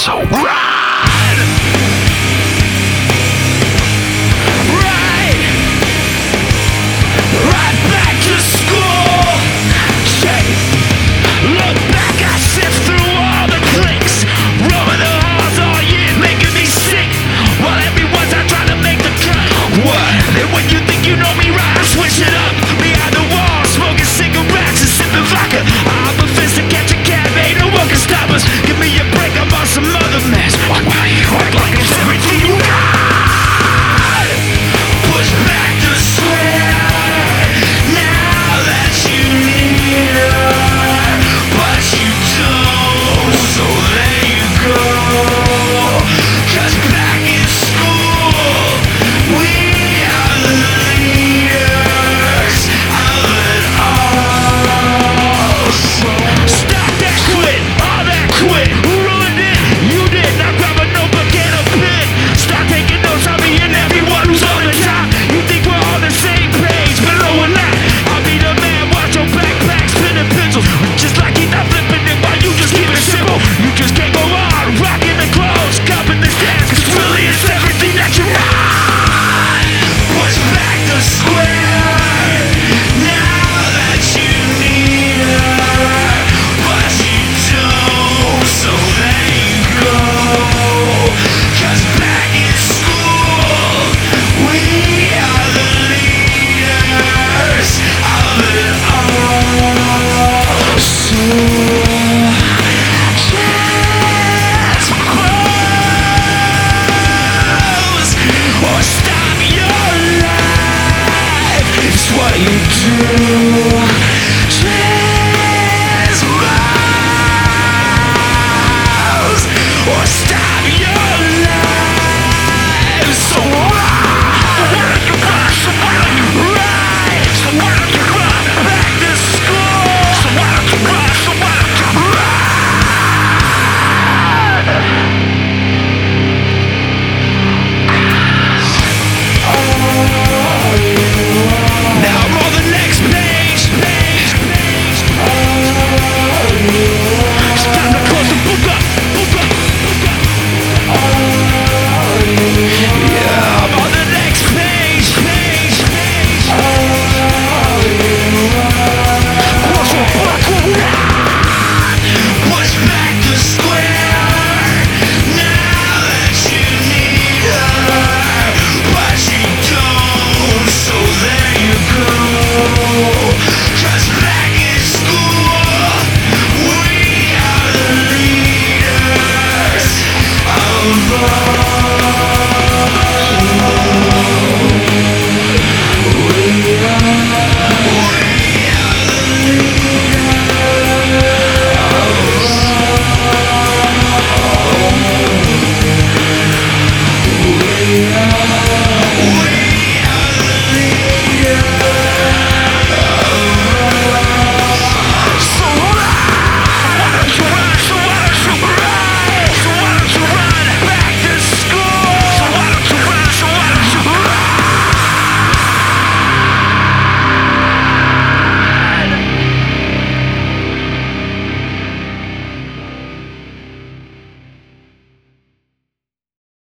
So run! Right back to school. Look back, I sift through all the clicks, roaming the halls all year, making me sick. While everyone's out trying to make the cut. What? And when you think you know me right, I switch it up. Behind the wall, smoking cigarettes and sipping vodka. I'm a fist to catch a cab, ain't no one can stop us. Give me a break, I'm on some other mess. Why you act like it's everything you got? Push back the sweat. Now that you need her, but you don't, so there you go. 'Cause back in school, we are the leaders of it all. So stop that quit, all that quit. Who ruined it? You did. Now grab a notebook and a pen. Start taking notes on me and everyone who's on the top. You think we're on the same page, but no we're not. I'll be the man, watch your backpacks, pen and pencils. Just like he's not flipping it while you just keep it simple. You just can't go on rocking the clothes, cupping the dance, 'cause really it's everything that you want. Push back the square. Now that you need her, but you don't, so there you go. 'Cause back in school, we are the leaders of it all. So just close or stop your life. It's what you do. Just close or stop your life. So right, so why don't you run? So why don't you run back to school? So why don't you run? So why don't you run? Now I'm on the next page. It's time to close the book up. Yeah, I'm on the next page. Close the book. Push back the square. Now that you need her, but you don't, so there you go. 'Cause back in school, we are the leaders of all. We